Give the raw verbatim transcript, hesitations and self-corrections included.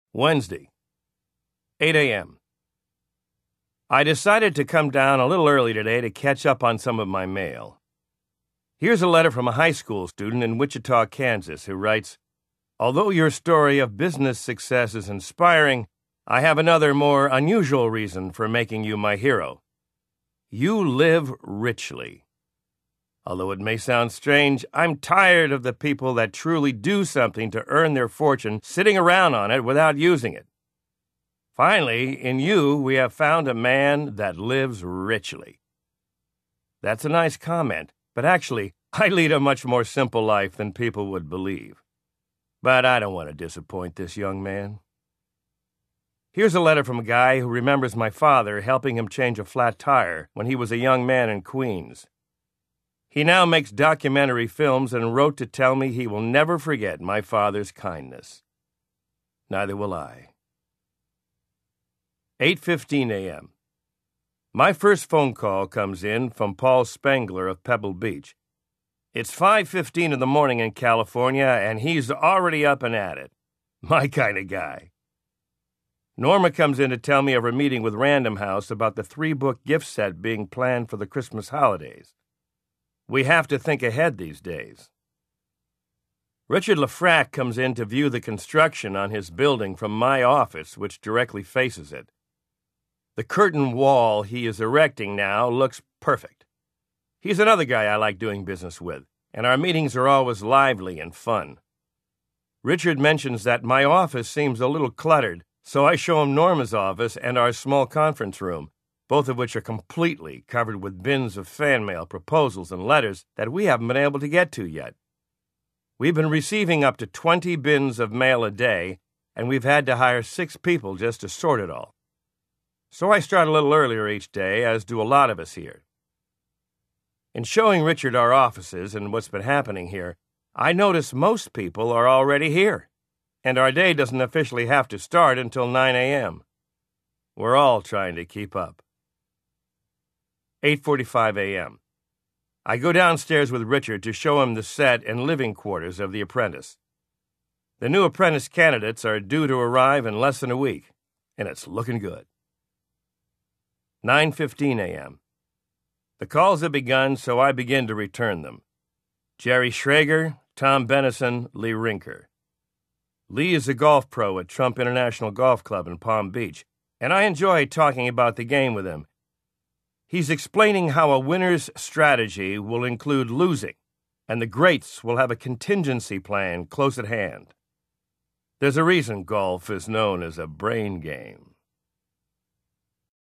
Wednesday, eight a.m. I decided to come down a little early today to catch up on some of my mail. Here's a letter from a high school student in Wichita, Kansas, who writes, "Although your story of business success is inspiring, I have another more unusual reason for making you my hero. You live richly. Although it may sound strange, I'm tired of the people that truly do something to earn their fortune sitting around on it without using it. Finally, in you, we have found a man that lives richly." That's a nice comment, but actually, I lead a much more simple life than people would believe. But I don't want to disappoint this young man. Here's a letter from a guy who remembers my father helping him change a flat tire when he was a young man in Queens. He now makes documentary films and wrote to tell me he will never forget my father's kindness. Neither will I. eight fifteen a.m. My first phone call comes in from Paul Spengler of Pebble Beach. It's five fifteen in the morning in California, and he's already up and at it. My kind of guy. Norma comes in to tell me of her meeting with Random House about the three-book gift set being planned for the Christmas holidays. We have to think ahead these days. Richard Lafrac comes in to view the construction on his building from my office, which directly faces it. The curtain wall he is erecting now looks perfect. He's another guy I like doing business with, and our meetings are always lively and fun. Richard mentions that my office seems a little cluttered, so I show him Norma's office and our small conference room, both of which are completely covered with bins of fan mail, proposals, and letters that we haven't been able to get to yet. We've been receiving up to twenty bins of mail a day, and we've had to hire six people just to sort it all. So I start a little earlier each day, as do a lot of us here. In showing Richard our offices and what's been happening here, I notice most people are already here, and our day doesn't officially have to start until nine a.m. We're all trying to keep up. eight forty-five a.m. I go downstairs with Richard to show him the set and living quarters of The Apprentice. The new apprentice candidates are due to arrive in less than a week, and it's looking good. nine fifteen a.m. The calls have begun, so I begin to return them. Jerry Schrager, Tom Bennison, Lee Rinker. Lee is a golf pro at Trump International Golf Club in Palm Beach, and I enjoy talking about the game with him. He's explaining how a winner's strategy will include losing, and the greats will have a contingency plan close at hand. There's a reason golf is known as a brain game.